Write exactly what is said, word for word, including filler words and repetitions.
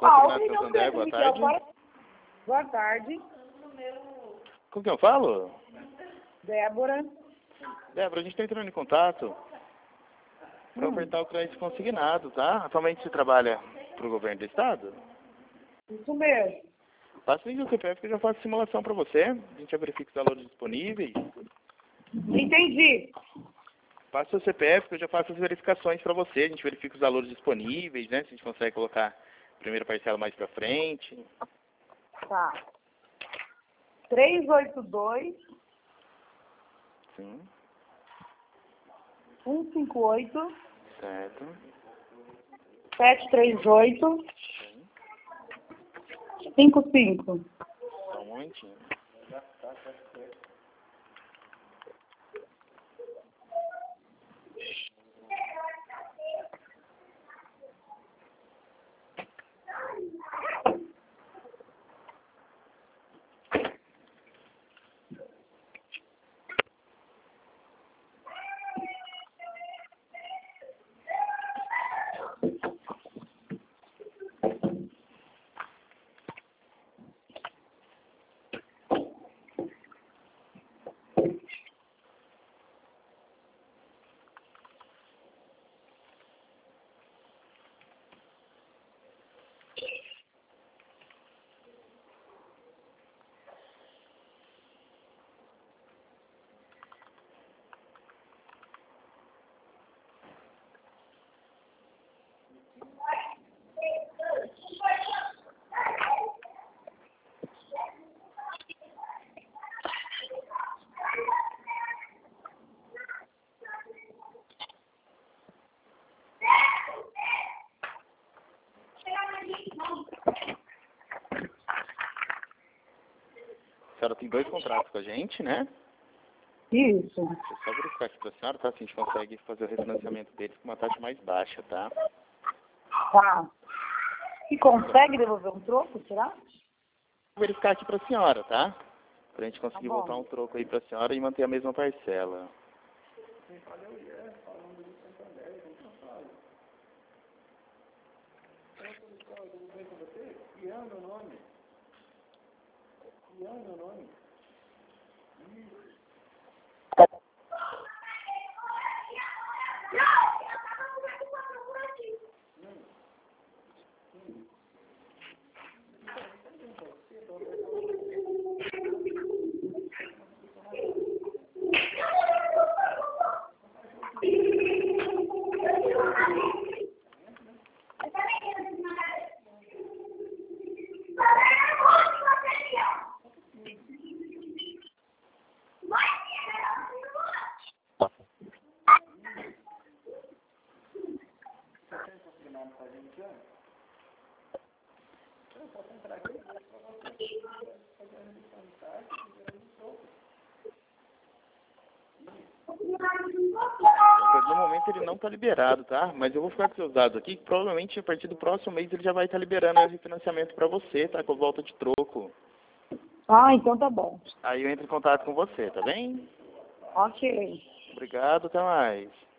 Consignato Santander, boa tarde. Boa tarde. Com quem eu falo? Débora. Débora, a gente está entrando em contato para Hum. ofertar o crédito consignado, tá? Atualmente você trabalha para o governo do estado? Isso mesmo. Passa o C P F que eu já faço simulação para você. A gente já verifica os valores disponíveis. Entendi. Passa o C P F que eu já faço as verificações para você. A gente verifica os valores disponíveis, né? Se a gente consegue colocar a primeira parcela mais para frente. Tá. três oito dois, Sim. um cinco oito, Certo. sete três oito, Sim. cinco cinco. Só um momentinho. A senhora tem dois contratos com a gente, né? Isso. Deixa eu só verificar aqui pra senhora, tá? Se a gente consegue fazer o refinanciamento deles com uma taxa mais baixa, tá? Tá. E consegue devolver um troco, será? Vou verificar aqui pra senhora, tá? Pra gente conseguir Tá bom. voltar um troco aí pra senhora e manter a mesma parcela. Ian, meu nome. Ian, meu nome. No momento ele não está liberado, tá? Mas eu vou ficar com seus dados aqui, que provavelmente a partir do próximo mês ele já vai estar liberando o refinanciamento para você, tá? Com volta de troco. Ah, então tá bom. Aí eu entro em contato com você, tá bem? Ok. Obrigado, até mais.